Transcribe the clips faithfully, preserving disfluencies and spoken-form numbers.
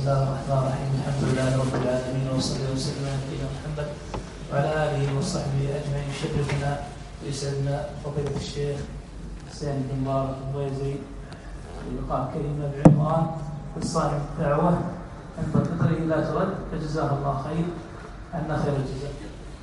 الله الرحمن الرحيم. الحمد لله رب العالمين، وصلى وسلم على نبينا محمد وعلى اله وصحبه اجمعين. يشرفنا ويسعدنا فضيلة الشيخ حسين بن مبارك الضويزي في لقاء كريم بعنوان صاحب الدعوة عند فطره لا ترد، فجزاه الله خير عنا خير الجزاء.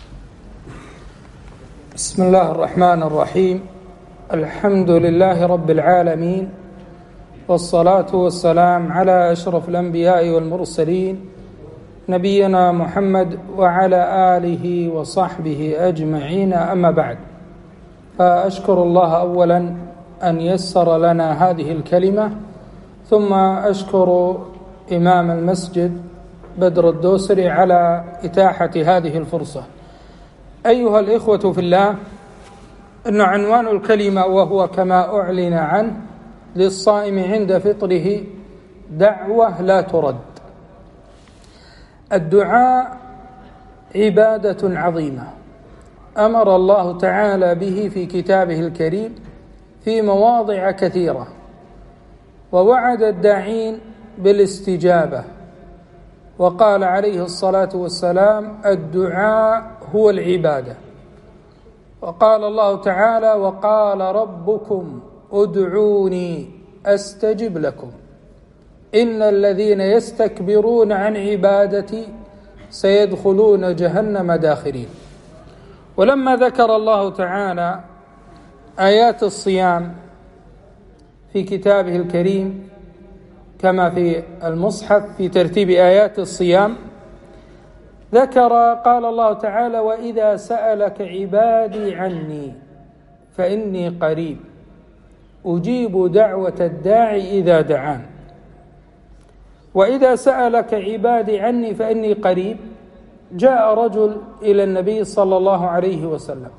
بسم الله الرحمن الرحيم. الحمد لله رب العالمين، والصلاة والسلام على أشرف الأنبياء والمرسلين نبينا محمد وعلى آله وصحبه أجمعين، أما بعد، فأشكر الله أولا أن يسر لنا هذه الكلمة، ثم أشكر إمام المسجد بدر الدوسري على إتاحة هذه الفرصة. أيها الإخوة في الله، إن عنوان الكلمة وهو كما أعلن عنه للصائم عند فطره دعوة لا ترد. الدعاء عبادة عظيمة أمر الله تعالى به في كتابه الكريم في مواضع كثيرة، ووعد الداعين بالاستجابة، وقال عليه الصلاة والسلام: الدعاء هو العبادة. وقال الله تعالى: وقال ربكم ادعوني أستجب لكم إن الذين يستكبرون عن عبادتي سيدخلون جهنم داخرين. ولما ذكر الله تعالى آيات الصيام في كتابه الكريم كما في المصحف في ترتيب آيات الصيام، ذكر قال الله تعالى: وإذا سألك عبادي عني فإني قريب أجيب دعوة الداعي إذا دعان. وإذا سألك عبادي عني فإني قريب، جاء رجل إلى النبي صلى الله عليه وسلم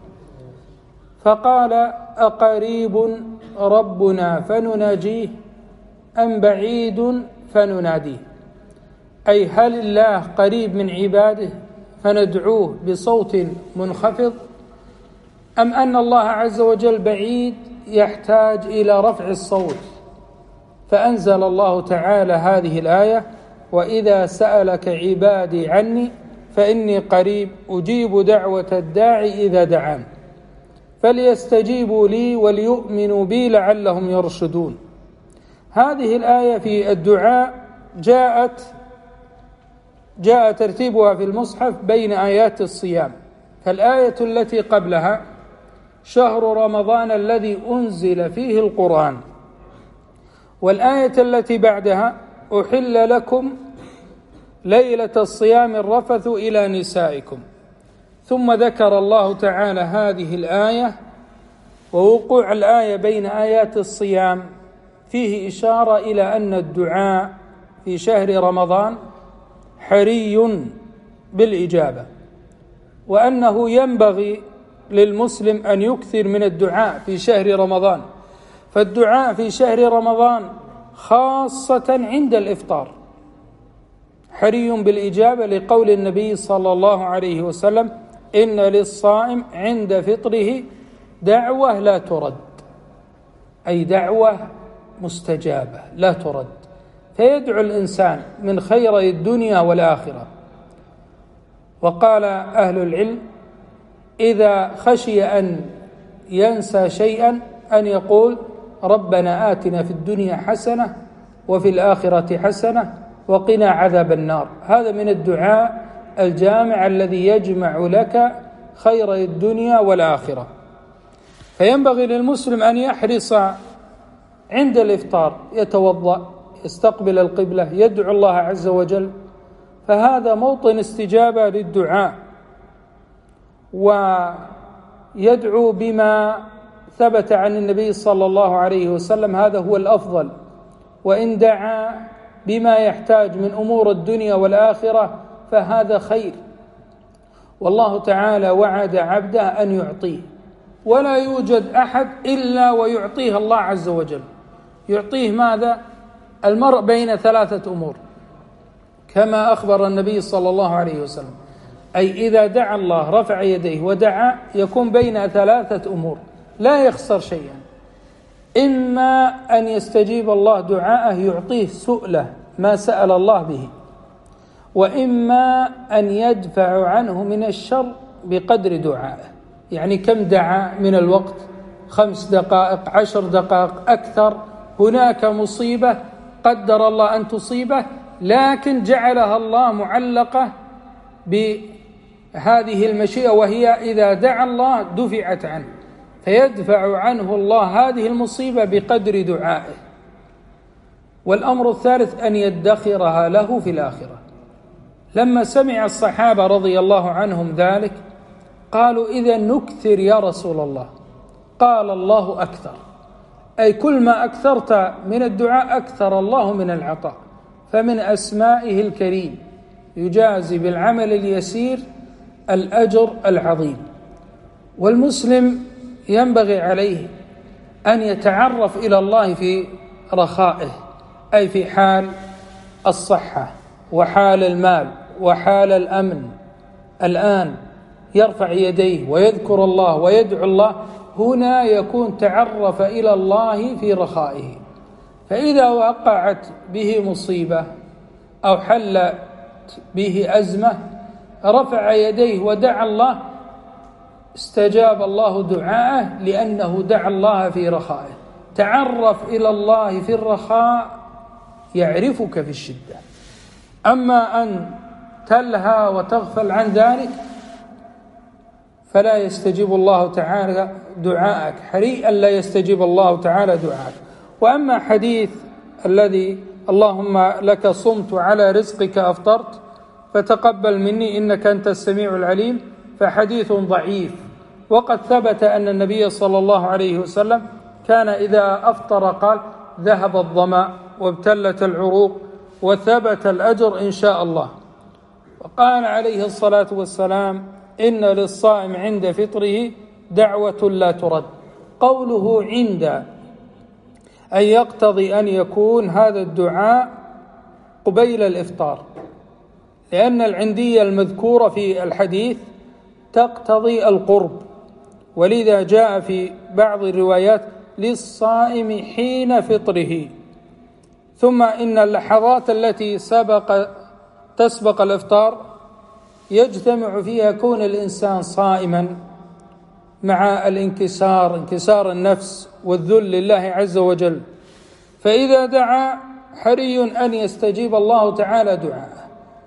فقال: أقريب ربنا فنناجيه أم بعيد فنناديه؟ أي هل الله قريب من عباده فندعوه بصوت منخفض، أم أن الله عز وجل بعيد يحتاج إلى رفع الصوت؟ فأنزل الله تعالى هذه الآية: وإذا سألك عبادي عني فإني قريب أجيب دعوة الداعي إذا دعان فليستجيبوا لي وليؤمنوا بي لعلهم يرشدون. هذه الآية في الدعاء جاءت جاء ترتيبها في المصحف بين آيات الصيام، فالآية التي قبلها شهر رمضان الذي أنزل فيه القرآن، والآية التي بعدها أحل لكم ليلة الصيام الرفث إلى نسائكم. ثم ذكر الله تعالى هذه الآية، ووقوع الآية بين آيات الصيام فيه إشارة إلى أن الدعاء في شهر رمضان حري بالإجابة، وأنه ينبغي للمسلم أن يكثر من الدعاء في شهر رمضان. فالدعاء في شهر رمضان خاصة عند الإفطار حري بالإجابة، لقول النبي صلى الله عليه وسلم: إن للصائم عند فطره دعوة لا ترد، أي دعوة مستجابة لا ترد، فيدعو الإنسان من خير الدنيا والآخرة. وقال أهل العلم: إذا خشي أن ينسى شيئا أن يقول: ربنا آتنا في الدنيا حسنة وفي الآخرة حسنة وقنا عذاب النار. هذا من الدعاء الجامع الذي يجمع لك خير الدنيا والآخرة. فينبغي للمسلم أن يحرص عند الإفطار، يتوضأ، يستقبل القبلة، يدعو الله عز وجل، فهذا موطن استجابة للدعاء، ويدعو بما ثبت عن النبي صلى الله عليه وسلم، هذا هو الأفضل. وإن دعا بما يحتاج من أمور الدنيا والآخرة فهذا خير، والله تعالى وعد عبده أن يعطيه، ولا يوجد أحد إلا ويعطيه الله عز وجل. يعطيه ماذا؟ المرء بين ثلاثة أمور كما أخبر النبي صلى الله عليه وسلم، أي إذا دعا الله رفع يديه ودعا يكون بين ثلاثة أمور لا يخسر شيئا: إما أن يستجيب الله دعاءه يعطيه سؤله ما سأل الله به، وإما أن يدفع عنه من الشر بقدر دعائه. يعني كم دعا من الوقت؟ خمس دقائق، عشر دقائق، أكثر. هناك مصيبة قدر الله أن تصيبه، لكن جعلها الله معلقة بهذه المشيئة، وهي إذا دعا الله دفعت عنه، فيدفع عنه الله هذه المصيبة بقدر دعائه. والأمر الثالث أن يدخرها له في الآخرة. لما سمع الصحابة رضي الله عنهم ذلك قالوا: إذا نكثر يا رسول الله. قال: الله أكثر، أي كل ما أكثرت من الدعاء أكثر الله من العطاء. فمن أسمائه الكريم يجازي بالعمل اليسير الأجر العظيم. والمسلم ينبغي عليه أن يتعرف إلى الله في رخائه، أي في حال الصحة وحال المال وحال الأمن. الآن يرفع يديه ويذكر الله ويدعو الله، هنا يكون تعرف إلى الله في رخائه. فإذا وقعت به مصيبة أو حلت به أزمة رفع يديه ودعا الله، استجاب الله دعاءه لأنه دعا الله في رخائه. تعرف إلى الله في الرخاء يعرفك في الشدة. أما أن تلهى وتغفل عن ذلك فلا يستجيب الله تعالى دعاءك، حري ألا يستجيب الله تعالى دعاءك. وأما حديث الذي اللهم لك صمت على رزقك أفطرت فتقبل مني إنك أنت السميع العليم، فحديث ضعيف. وقد ثبت أن النبي صلى الله عليه وسلم كان إذا أفطر قال: ذهب الظمأ وابتلت العروق وثبت الأجر إن شاء الله. وقال عليه الصلاة والسلام: إن للصائم عند فطره دعوة لا ترد. قوله عند أن يقتضي أن يكون هذا الدعاء قبيل الإفطار، لأن العندية المذكورة في الحديث تقتضي القرب، ولذا جاء في بعض الروايات للصائم حين فطره. ثم إن اللحظات التي سبق تسبق الإفطار يجتمع فيها كون الإنسان صائما مع الانكسار، انكسار النفس والذل لله عز وجل. فإذا دعا حري أن يستجيب الله تعالى دعاءه.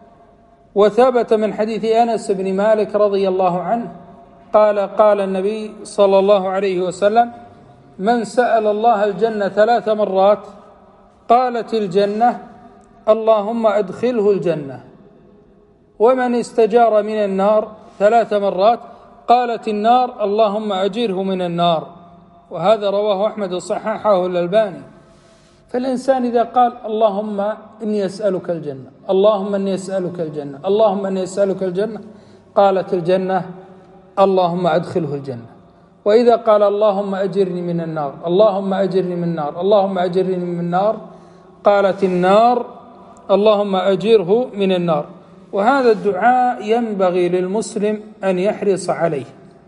وثبت من حديث أنس بن مالك رضي الله عنه قال: قال النبي صلى الله عليه وسلم: من سأل الله الجنة ثلاث مرات قالت الجنة اللهم أدخله الجنة، ومن استجار من النار ثلاث مرات قالت النار اللهم أجره من النار. وهذا رواه أحمد وصححه الألباني. فالإنسان إذا قال اللهم إني أسألك الجنة، اللهم إني أسألك الجنة، اللهم إني أسألك الجنة، قالت الجنة اللهم أدخله الجنة. وإذا قال اللهم أجرني من النار، اللهم أجرني من النار، اللهم أجرني من النار، قالت النار اللهم أجره من النار. وهذا الدعاء ينبغي للمسلم أن يحرص عليه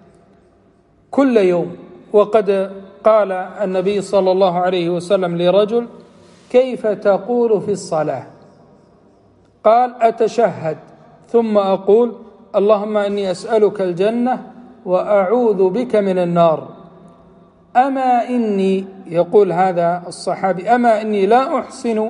كل يوم. وقد قال النبي صلى الله عليه وسلم لرجل: كيف تقول في الصلاة؟ قال: أتشهد ثم أقول اللهم إني أسألك الجنة وأعوذ بك من النار. أما إني، يقول هذا الصحابي، أما إني لا أحسن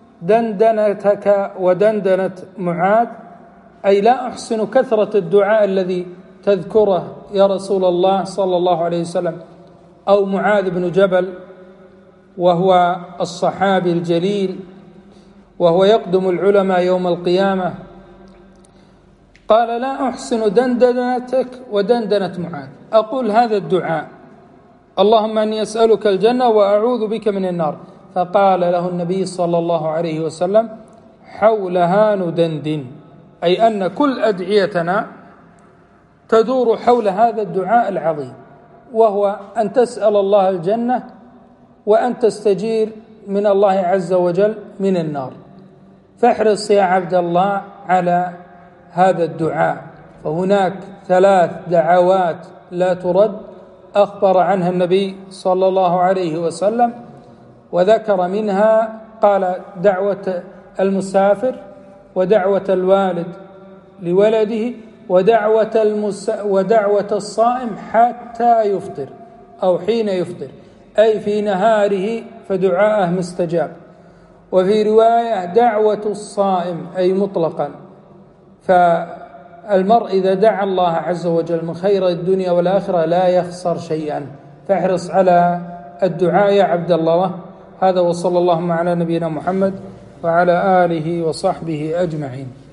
دندنتك ودندنة معاذ، أي لا أحسن كثرة الدعاء الذي تذكره يا رسول الله صلى الله عليه وسلم. أو معاذ بن جبل وهو الصحابي الجليل وهو يقدم العلماء يوم القيامة، قال: لا أحسن دندنتك ودندنة معاذ، أقول هذا الدعاء اللهم أني أسألك الجنة وأعوذ بك من النار. فقال له النبي صلى الله عليه وسلم: حولها ندندن، أي أن كل أدعيتنا تدور حول هذا الدعاء العظيم، وهو أن تسأل الله الجنة وأن تستجير من الله عز وجل من النار. فاحرص يا عبد الله على هذا الدعاء. فهناك ثلاث دعوات لا ترد أخبر عنها النبي صلى الله عليه وسلم، وذكر منها قال: دعوة المسافر ودعوة الوالد لولده ودعوة, المس... ودعوة الصائم حتى يفطر أو حين يفطر، أي في نهاره فدعاءه مستجاب. وفي رواية دعوة الصائم أي مطلقا، فالمرء إذا دعا الله عز وجل من خير الدنيا والآخرة لا يخسر شيئا، فاحرص على الدعاء يا عبد الله. هذا وصلى اللهم على نبينا محمد وعلى آله وصحبه أجمعين.